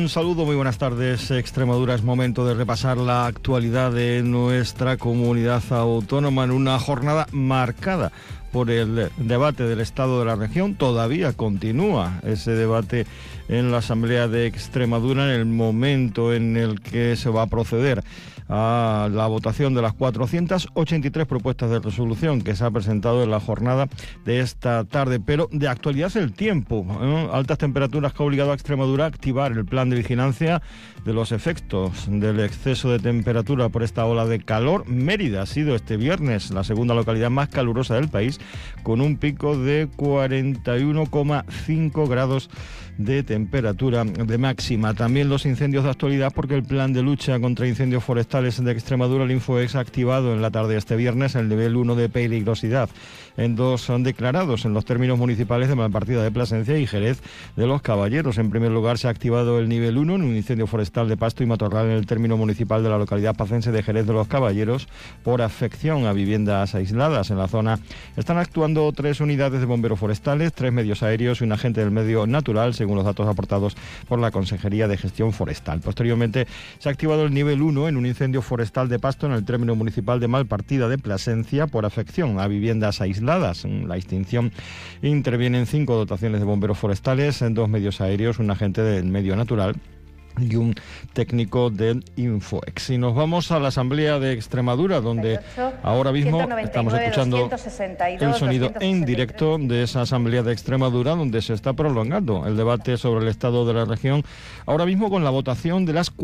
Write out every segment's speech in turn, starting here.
Un saludo, muy buenas tardes. Extremadura, es momento de repasar la actualidad de nuestra comunidad autónoma en una jornada marcada por el debate del Estado de la región. Todavía continúa ese debate en la Asamblea de Extremadura, en el momento en el que se va a proceder a la votación de las 483 propuestas de resolución que se ha presentado en la jornada de esta tarde. Pero de actualidad el tiempo, altas temperaturas que ha obligado a Extremadura a activar el plan de vigilancia de los efectos del exceso de temperatura por esta ola de calor. Mérida ha sido este viernes la segunda localidad más calurosa del país, con un pico de 41,5 grados de temperatura de máxima. También los incendios de actualidad, porque el plan de lucha contra incendios forestales de Extremadura, el Infoex, ha activado en la tarde de este viernes el nivel 1 de peligrosidad en dos son declarados en los términos municipales de Malpartida de Plasencia y Jerez de los Caballeros. En primer lugar, se ha activado el nivel 1 en un incendio forestal de pasto y matorral en el término municipal de la localidad pacense de Jerez de los Caballeros por afección a viviendas aisladas. En la zona están actuando 3 unidades de bomberos forestales, 3 medios aéreos y un agente del medio natural, según los datos aportados por la Consejería de Gestión Forestal. Posteriormente, se ha activado el nivel 1 en un incendio forestal de pasto en el término municipal de Malpartida de Plasencia por afección a viviendas aisladas. En la extinción intervienen 5 dotaciones de bomberos forestales, 2 medios aéreos, un agente del medio natural y un técnico del Infoex. Y nos vamos a la Asamblea de Extremadura, donde ahora mismo estamos escuchando el sonido en directo de esa Asamblea de Extremadura, donde se está prolongando el debate sobre el estado de la región, ahora mismo con la votación de las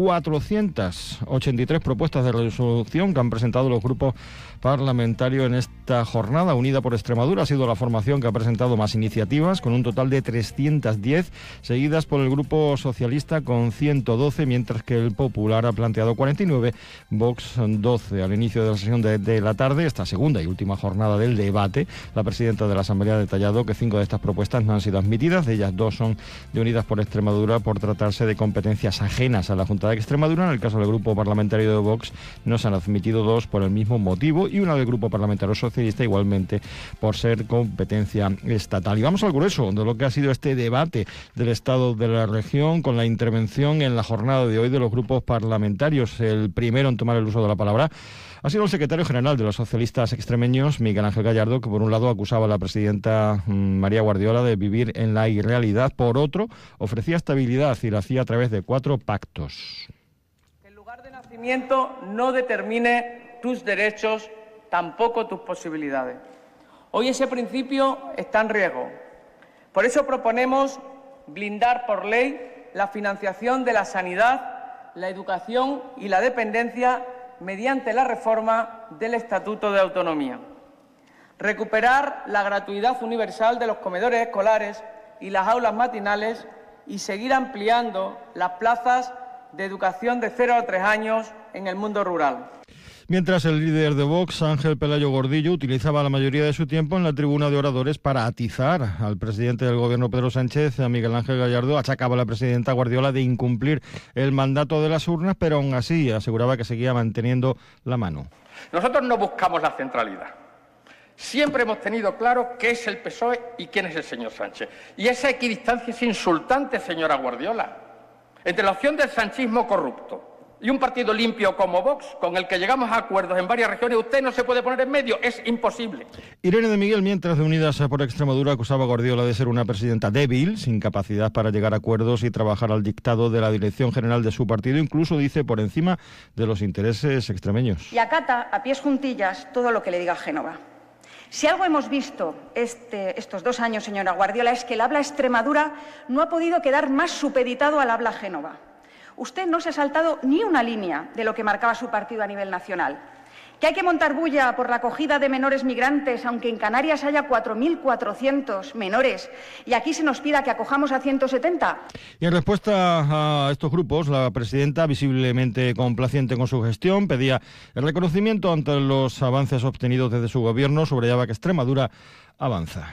483 propuestas de resolución que han presentado los grupos parlamentarios en esta jornada. Unida por Extremadura ha sido la formación que ha presentado más iniciativas, con un total de 310, seguidas por el Grupo Socialista con 112, mientras que el Popular ha planteado 49, Vox 12. Al inicio de la sesión de la tarde, esta segunda y última jornada del debate, la presidenta de la Asamblea ha detallado que 5 de estas propuestas no han sido admitidas. De ellas 2 son de Unidas por Extremadura por tratarse de competencias ajenas a la Junta de Extremadura. En el caso del Grupo Parlamentario de Vox no se han admitido 2 por el mismo motivo, y una del Grupo Parlamentario Socialista igualmente por ser competencia estatal. Y vamos al grueso de lo que ha sido este debate del estado de la región, con la intervención en la jornada de hoy de los grupos parlamentarios. El primero en tomar el uso de la palabra ha sido el secretario general de los socialistas extremeños, Miguel Ángel Gallardo, que por un lado acusaba a la presidenta María Guardiola de vivir en la irrealidad, por otro ofrecía estabilidad y lo hacía a través de 4 pactos. El lugar de nacimiento no determine tus derechos, tampoco tus posibilidades. Hoy ese principio está en riesgo. Por eso proponemos blindar por ley la financiación de la sanidad, la educación y la dependencia mediante la reforma del Estatuto de Autonomía. Recuperar la gratuidad universal de los comedores escolares y las aulas matinales y seguir ampliando las plazas de educación de 0 a 3 años en el mundo rural. Mientras el líder de Vox, Ángel Pelayo Gordillo, utilizaba la mayoría de su tiempo en la tribuna de oradores para atizar al presidente del gobierno, Pedro Sánchez, a Miguel Ángel Gallardo, achacaba a la presidenta Guardiola de incumplir el mandato de las urnas, pero aún así aseguraba que seguía manteniendo la mano. Nosotros no buscamos la centralidad. Siempre hemos tenido claro qué es el PSOE y quién es el señor Sánchez. Y esa equidistancia es insultante, señora Guardiola. Entre la opción del sanchismo corrupto y un partido limpio como Vox, con el que llegamos a acuerdos en varias regiones, usted no se puede poner en medio, es imposible. Irene de Miguel, mientras de Unidas por Extremadura, acusaba a Guardiola de ser una presidenta débil, sin capacidad para llegar a acuerdos y trabajar al dictado de la dirección general de su partido, incluso, dice, por encima de los intereses extremeños. Y acata a pies juntillas todo lo que le diga Génova. Si algo hemos visto estos 2 años, señora Guardiola, es que el habla Extremadura no ha podido quedar más supeditado al habla Génova. Usted no se ha saltado ni una línea de lo que marcaba su partido a nivel nacional. Que hay que montar bulla por la acogida de menores migrantes, aunque en Canarias haya 4.400 menores, y aquí se nos pida que acojamos a 170. Y en respuesta a estos grupos, la presidenta, visiblemente complaciente con su gestión, pedía el reconocimiento ante los avances obtenidos desde su gobierno, subrayaba que Extremadura avanza.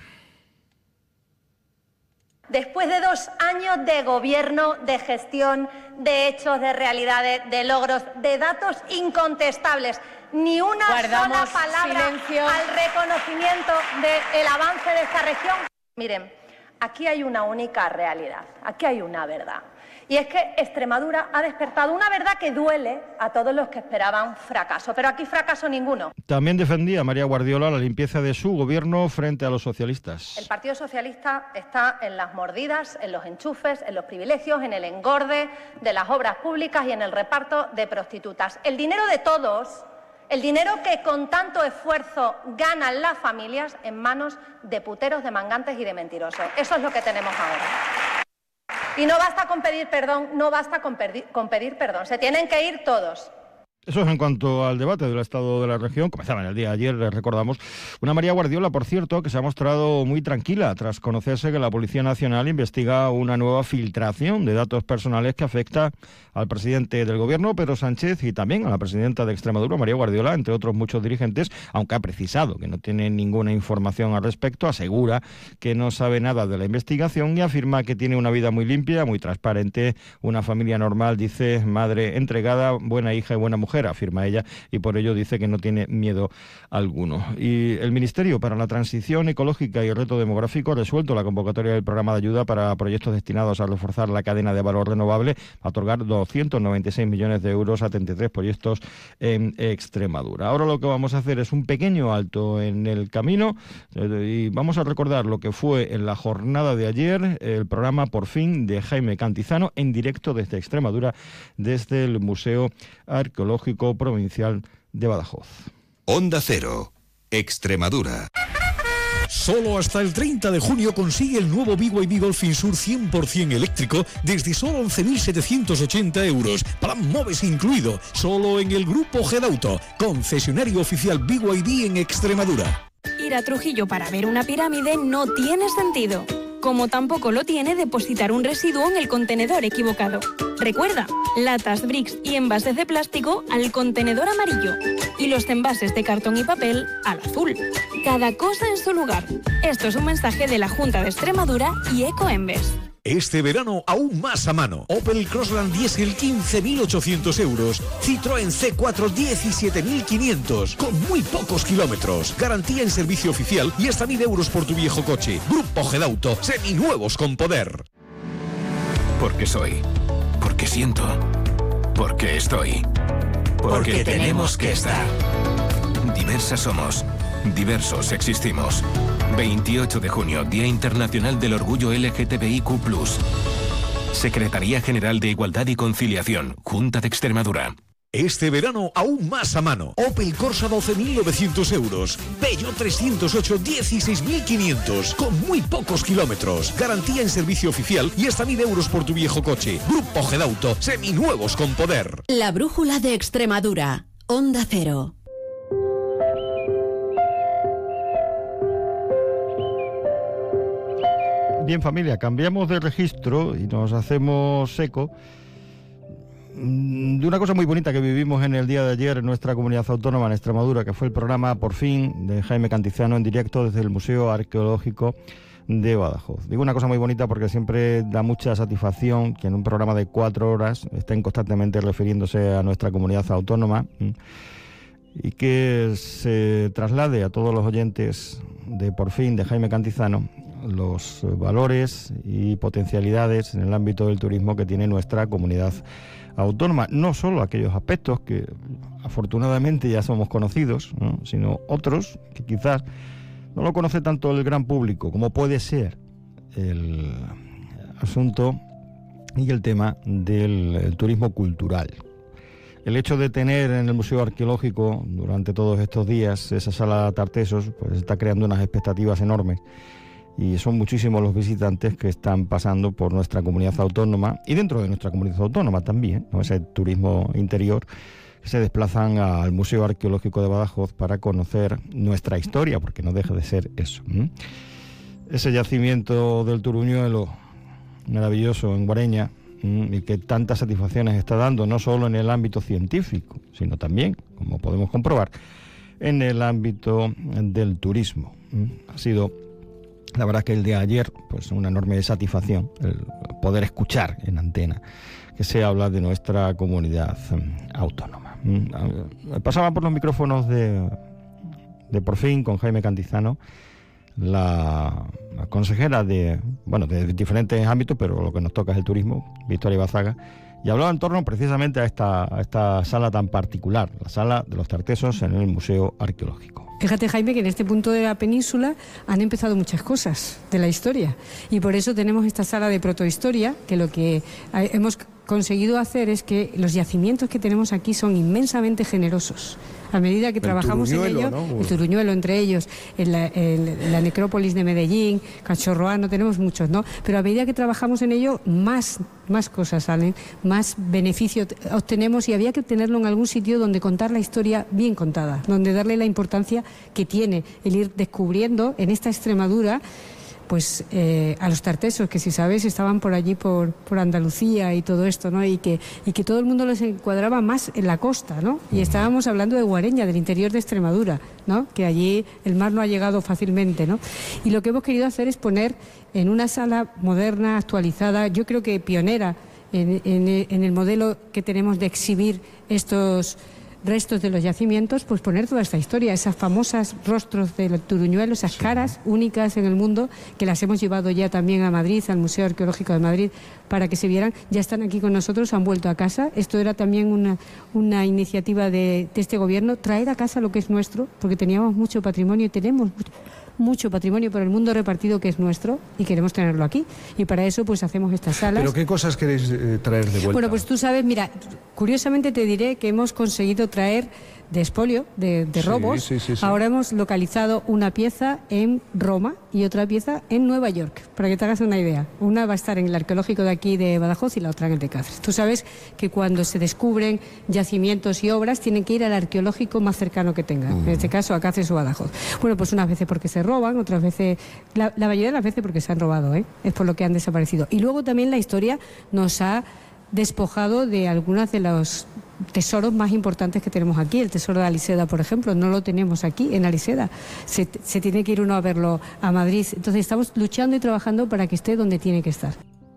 Después de 2 años de gobierno, de gestión, de hechos, de realidades, de logros, de datos incontestables, ni una sola palabra al reconocimiento del avance de esta región. Miren, aquí hay una única realidad, aquí hay una verdad. Y es que Extremadura ha despertado una verdad que duele a todos los que esperaban fracaso, pero aquí fracaso ninguno. También defendía María Guardiola la limpieza de su gobierno frente a los socialistas. El Partido Socialista está en las mordidas, en los enchufes, en los privilegios, en el engorde de las obras públicas y en el reparto de prostitutas. El dinero de todos, el dinero que con tanto esfuerzo ganan las familias, en manos de puteros, de mangantes y de mentirosos. Eso es lo que tenemos ahora. Y no basta con pedir perdón, con pedir perdón, se tienen que ir todos. Eso es en cuanto al debate del estado de la región. Comenzaba en el día de ayer, les recordamos. Una María Guardiola, por cierto, que se ha mostrado muy tranquila tras conocerse que la Policía Nacional investiga una nueva filtración de datos personales que afecta al presidente del Gobierno, Pedro Sánchez, y también a la presidenta de Extremadura, María Guardiola, entre otros muchos dirigentes, aunque ha precisado que no tiene ninguna información al respecto, asegura que no sabe nada de la investigación y afirma que tiene una vida muy limpia, muy transparente, una familia normal, dice, madre entregada, buena hija y buena mujer, afirma ella, y por ello dice que no tiene miedo alguno. Y el Ministerio para la Transición Ecológica y el Reto Demográfico ha resuelto la convocatoria del programa de ayuda para proyectos destinados a reforzar la cadena de valor renovable, a otorgar 296 millones de euros a 33 proyectos en Extremadura. Ahora lo que vamos a hacer es un pequeño alto en el camino y vamos a recordar lo que fue en la jornada de ayer el programa Por Fin de Jaime Cantizano en directo desde Extremadura, desde el Museo Arqueológico Provincial de Badajoz. Onda Cero, Extremadura. Solo hasta el 30 de junio consigue el nuevo BYD Dolphin Sur 100% eléctrico desde solo 11.780 euros, plan MOVES incluido, solo en el Grupo Gedauto, concesionario oficial BYD en Extremadura. Ir a Trujillo para ver una pirámide no tiene sentido, como tampoco lo tiene depositar un residuo en el contenedor equivocado. Recuerda, latas, bricks y envases de plástico al contenedor amarillo y los envases de cartón y papel al azul. Cada cosa en su lugar. Esto es un mensaje de la Junta de Extremadura y Ecoembes. Este verano aún más a mano. Opel Crossland Diesel 15.800 euros. Citroën C4 17.500. Con muy pocos kilómetros. Garantía en servicio oficial y hasta 1.000 euros por tu viejo coche. Grupo Gedauto. Seminuevos con poder. Porque soy. Porque siento. Porque estoy. Porque tenemos que estar. Diversas somos. Diversos existimos. 28 de junio, Día Internacional del Orgullo LGTBIQ+. Secretaría General de Igualdad y Conciliación, Junta de Extremadura. Este verano aún más a mano. Opel Corsa 12.900 euros. Peugeot 308 16.500. Con muy pocos kilómetros. Garantía en servicio oficial y hasta 1.000 euros por tu viejo coche. Grupo Gedauto. Seminuevos con poder. La brújula de Extremadura. Onda Cero. Bien, familia, cambiamos de registro y nos hacemos eco de una cosa muy bonita que vivimos en el día de ayer en nuestra comunidad autónoma en Extremadura, que fue el programa Por Fin de Jaime Cantizano en directo desde el Museo Arqueológico de Badajoz. Digo una cosa muy bonita porque siempre da mucha satisfacción que en un programa de 4 horas estén constantemente refiriéndose a nuestra comunidad autónoma y que se traslade a todos los oyentes de Por Fin de Jaime Cantizano los valores y potencialidades en el ámbito del turismo que tiene nuestra comunidad autónoma. No solo aquellos aspectos que afortunadamente ya somos conocidos, ¿no?, sino otros que quizás no lo conoce tanto el gran público, como puede ser el asunto y el tema del turismo cultural. El hecho de tener en el Museo Arqueológico durante todos estos días esa sala de Tartesos, pues está creando unas expectativas enormes. Y son muchísimos los visitantes que están pasando por nuestra comunidad autónoma y dentro de nuestra comunidad autónoma también, ¿no?, ese turismo interior, que se desplazan al Museo Arqueológico de Badajoz para conocer nuestra historia, porque no deja de ser eso. Ese yacimiento del Turuñuelo, maravilloso en Guareña, y que tantas satisfacciones está dando, no solo en el ámbito científico, sino también, como podemos comprobar, en el ámbito del turismo. Ha sido, la verdad, que el día de ayer, pues una enorme satisfacción el poder escuchar en antena que se habla de nuestra comunidad autónoma. Pasaba por los micrófonos de Por Fin con Jaime Cantizano la consejera de diferentes ámbitos, pero lo que nos toca es el turismo, Victoria Bazaga, y hablaba en torno precisamente a esta sala tan particular, la sala de los Tartesos en el Museo Arqueológico. Fíjate, Jaime, que en este punto de la península han empezado muchas cosas de la historia, y por eso tenemos esta sala de protohistoria, que lo que hemos conseguido hacer es que los yacimientos que tenemos aquí son inmensamente generosos. A medida que trabajamos en ello, ¿no? El Turuñuelo entre ellos, la necrópolis de Medellín, Cachorroano, tenemos muchos, ¿no? Pero a medida que trabajamos en ello, más cosas salen, más beneficio obtenemos, y había que tenerlo en algún sitio donde contar la historia bien contada, donde darle la importancia que tiene el ir descubriendo en esta Extremadura, pues a los tartesos, que si sabes estaban por allí por Andalucía y todo esto, ¿no? Y que todo el mundo los encuadraba más en la costa, ¿no? Y estábamos hablando de Guareña, del interior de Extremadura, ¿no? Que allí el mar no ha llegado fácilmente, ¿no? Y lo que hemos querido hacer es poner en una sala moderna, actualizada, yo creo que pionera en el modelo que tenemos de exhibir estos restos de los yacimientos, pues poner toda esta historia, esas famosas rostros del Turuñuelo, esas caras únicas en el mundo, que las hemos llevado ya también a Madrid, al Museo Arqueológico de Madrid, para que se vieran. Ya están aquí con nosotros, han vuelto a casa. Esto era también una iniciativa de este gobierno, traer a casa lo que es nuestro, porque teníamos mucho patrimonio y tenemos mucho patrimonio por el mundo repartido que es nuestro, y queremos tenerlo aquí, y para eso pues hacemos estas salas. ¿Pero qué cosas queréis traer de vuelta? Bueno, pues tú sabes, mira, curiosamente te diré que hemos conseguido traer de expolio, de robos. Sí. Ahora hemos localizado una pieza en Roma y otra pieza en Nueva York, para que te hagas una idea. Una va a estar en el arqueológico de aquí de Badajoz y la otra en el de Cáceres. Tú sabes que cuando se descubren yacimientos y obras tienen que ir al arqueológico más cercano que tengan, en este caso a Cáceres o Badajoz. Bueno, pues unas veces porque se roban, otras veces, la mayoría de las veces porque se han robado, es por lo que han desaparecido. Y luego también la historia nos ha despojado de algunas de los tesoros más importantes que tenemos aquí. El tesoro de Aliseda, por ejemplo, no lo tenemos aquí en Aliseda, se tiene que ir uno a verlo a Madrid. Entonces estamos luchando y trabajando para que esté donde tiene que estar.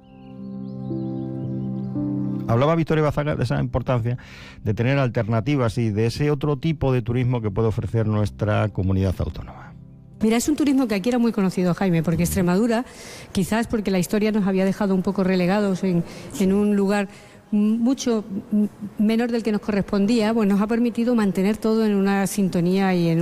Hablaba Victoria Bazaga de esa importancia de tener alternativas y de ese otro tipo de turismo que puede ofrecer nuestra comunidad autónoma. Mira, es un turismo que aquí era muy conocido, Jaime, porque Extremadura, quizás porque la historia nos había dejado un poco relegados en un lugar mucho menor del que nos correspondía, pues nos ha permitido mantener todo en una sintonía y en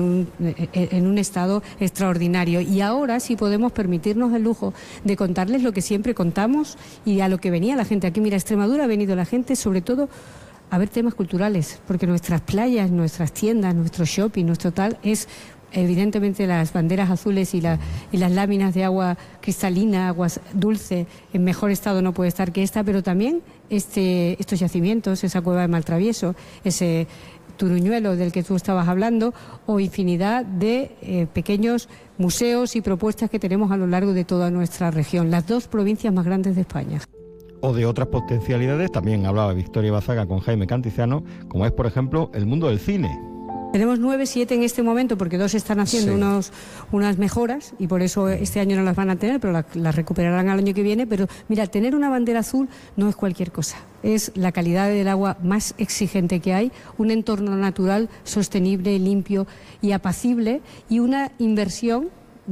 un estado extraordinario. Y ahora sí podemos permitirnos el lujo de contarles lo que siempre contamos y a lo que venía la gente. Aquí, mira, a Extremadura ha venido la gente sobre todo a ver temas culturales, porque nuestras playas, nuestras tiendas, nuestro shopping, nuestro tal es evidentemente las banderas azules y las láminas de agua cristalina, agua dulce, en mejor estado no puede estar que esta, pero también estos yacimientos, esa cueva de Maltravieso, ese Turuñuelo del que tú estabas hablando, o infinidad de pequeños museos y propuestas que tenemos a lo largo de toda nuestra región, las dos provincias más grandes de España. O de otras potencialidades, también hablaba Victoria Bazaga con Jaime Cantizano, como es por ejemplo el mundo del cine. Tenemos 9, 7 en este momento, porque 2 están haciendo unas mejoras y por eso este año no las van a tener, pero las recuperarán al año que viene. Pero mira, tener una bandera azul no es cualquier cosa, es la calidad del agua más exigente que hay, un entorno natural sostenible, limpio y apacible, y una inversión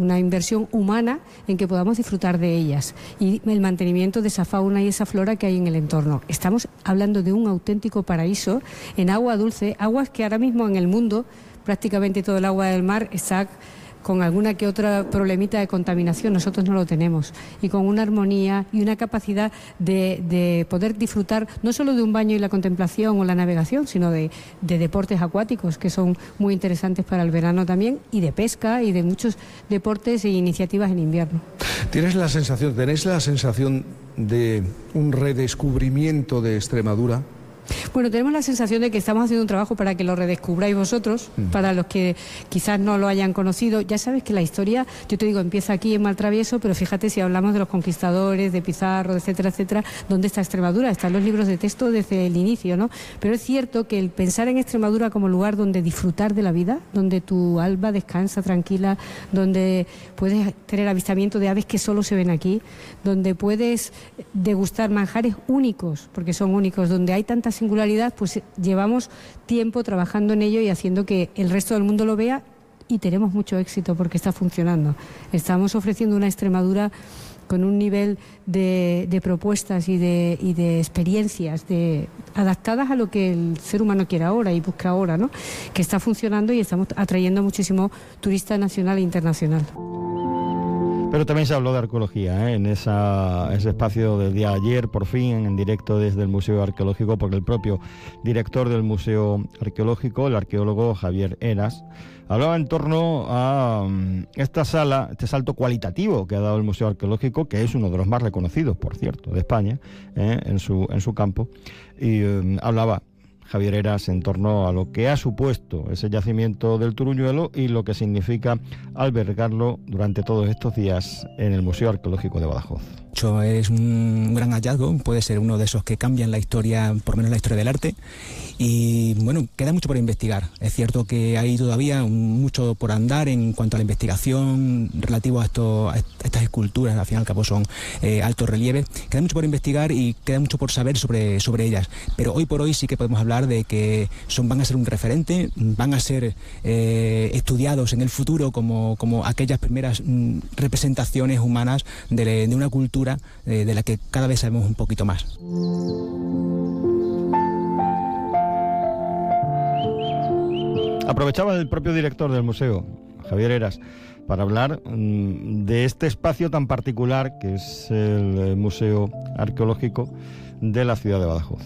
humana en que podamos disfrutar de ellas, y el mantenimiento de esa fauna y esa flora que hay en el entorno. Estamos hablando de un auténtico paraíso en agua dulce, aguas que ahora mismo en el mundo prácticamente todo el agua del mar está con alguna que otra problemita de contaminación. Nosotros no lo tenemos, y con una armonía y una capacidad de poder disfrutar no solo de un baño y la contemplación o la navegación, sino de deportes acuáticos que son muy interesantes para el verano también, y de pesca y de muchos deportes e iniciativas en invierno. ¿Tenéis la sensación de un redescubrimiento de Extremadura? Bueno, tenemos la sensación de que estamos haciendo un trabajo para que lo redescubráis vosotros, para los que quizás no lo hayan conocido. Ya sabes que la historia, yo te digo, empieza aquí en Maltravieso, pero fíjate, si hablamos de los conquistadores, de Pizarro, etcétera, etcétera, ¿dónde está Extremadura? Están los libros de texto desde el inicio, ¿no? Pero es cierto que el pensar en Extremadura como lugar donde disfrutar de la vida, donde tu alma descansa tranquila, donde puedes tener avistamiento de aves que solo se ven aquí, donde puedes degustar manjares únicos, porque son únicos, donde hay tanta singularidad, pues llevamos tiempo trabajando en ello y haciendo que el resto del mundo lo vea y tenemos mucho éxito porque está funcionando. Estamos ofreciendo una Extremadura con un nivel de propuestas y de experiencias adaptadas a lo que el ser humano quiere ahora y busca ahora, ¿no? Que está funcionando y estamos atrayendo muchísimo turista nacional e internacional. Pero también se habló de arqueología, en ese espacio del día de ayer, por fin, en directo desde el Museo Arqueológico, porque el propio director del Museo Arqueológico, el arqueólogo Javier Heras, hablaba en torno a esta sala, este salto cualitativo que ha dado el Museo Arqueológico, que es uno de los más reconocidos, por cierto, de España, en su campo, y hablaba Javier Heras en torno a lo que ha supuesto ese yacimiento del Turuñuelo y lo que significa albergarlo durante todos estos días en el Museo Arqueológico de Badajoz. Es un gran hallazgo, puede ser uno de esos que cambian la historia, por lo menos la historia del arte, y bueno, queda mucho por investigar. Es cierto que hay todavía mucho por andar en cuanto a la investigación relativo a estas esculturas, al fin y al cabo son altos relieves. Queda mucho por investigar y queda mucho por saber sobre ellas, pero hoy por hoy sí que podemos hablar de que van a ser un referente, van a ser estudiados en el futuro como aquellas primeras representaciones humanas de una cultura de la que cada vez sabemos un poquito más. Aprovechaba el propio director del museo, Javier Heras, para hablar de este espacio tan particular que es el Museo Arqueológico de la ciudad de Badajoz.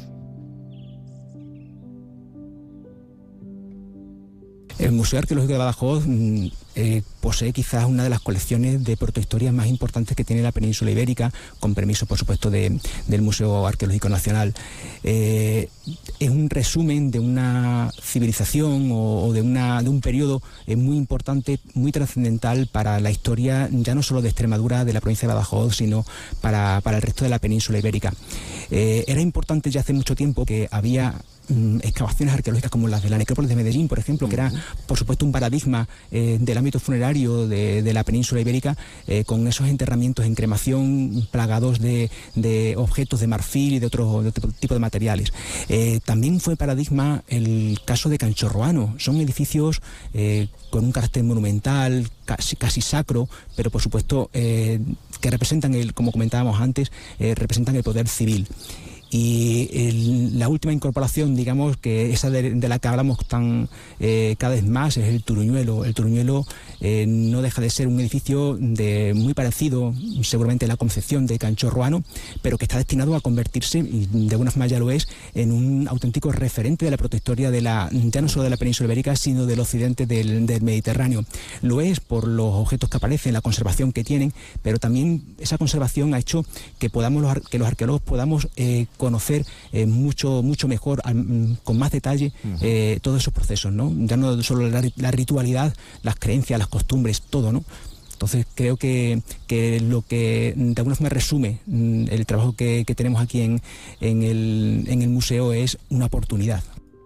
El Museo Arqueológico de Badajoz posee quizás una de las colecciones de protohistorias más importantes que tiene la península ibérica, con permiso, por supuesto, del Museo Arqueológico Nacional. Es un resumen de una civilización o de un periodo muy importante, muy trascendental para la historia, ya no solo de Extremadura, de la provincia de Badajoz, sino para el resto de la península ibérica. Era importante ya hace mucho tiempo que había excavaciones arqueológicas como las de la necrópolis de Medellín, por ejemplo, que era, por supuesto, un paradigma del ámbito funerario de la península ibérica, con esos enterramientos en cremación plagados de objetos de marfil y de otro tipo de materiales. También fue paradigma el caso de Canchorroano. Son edificios con un carácter monumental, casi sacro, pero por supuesto que representan, como comentábamos antes, representan el poder civil. Y la última incorporación, digamos, que esa de la que hablamos cada vez más, es el Turuñuelo. El Turuñuelo no deja de ser un edificio muy parecido, seguramente, a la concepción de Canchorroano, pero que está destinado a convertirse, y de alguna forma ya lo es, en un auténtico referente de la protohistoria ya no solo de la península ibérica, sino del occidente del Mediterráneo. Lo es por los objetos que aparecen, la conservación que tienen, pero también esa conservación ha hecho que los arqueólogos podamos conocer mucho mejor, con más detalle, todos esos procesos, ¿no? Ya no solo la ritualidad, las creencias, las costumbres, todo, ¿no? Entonces creo que lo que de alguna forma resume el trabajo que tenemos aquí en el museo es una oportunidad.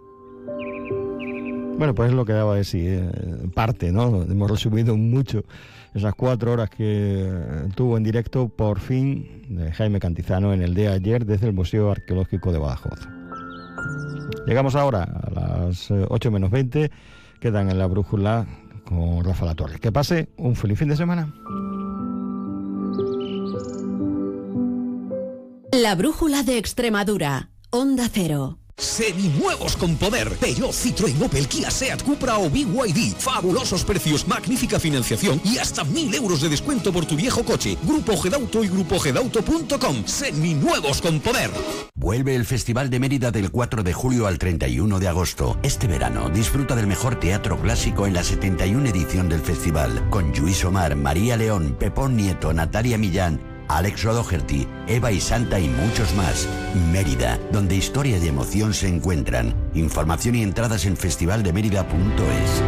Bueno, pues es lo que daba de sí, parte, ¿no? Hemos resumido mucho esas 4 horas que tuvo en directo, por fin, de Jaime Cantizano en el día de ayer desde el Museo Arqueológico de Badajoz. Llegamos ahora a las 8 menos 20, quedan en la brújula con Rafa Latorre. Que pase un feliz fin de semana. La brújula de Extremadura, Onda Cero. Seminuevos con poder. Peugeot, Citroën, Opel, Kia, Seat, Cupra o BYD. Fabulosos precios, magnífica financiación y hasta 1.000 euros de descuento por tu viejo coche. Grupo Gedauto y grupogedauto.com. Seminuevos con poder. Vuelve el Festival de Mérida del 4 de julio al 31 de agosto. Este verano disfruta del mejor teatro clásico en la 71 edición del festival, con Lluís Omar, María León, Pepón Nieto, Natalia Millán, Alex O'Doherty, Eva y Santa y muchos más. Mérida, donde historia y emoción se encuentran. Información y entradas en festivaldemerida.es.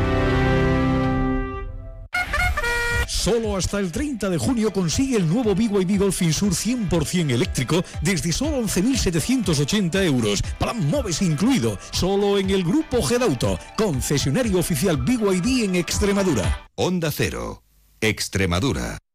Solo hasta el 30 de junio consigue el nuevo BYD Dolphin Sur 100% eléctrico desde solo 11.780 euros. Plan MOVES incluido, solo en el Grupo Gedauto, concesionario oficial BYD en Extremadura. Onda Cero, Extremadura.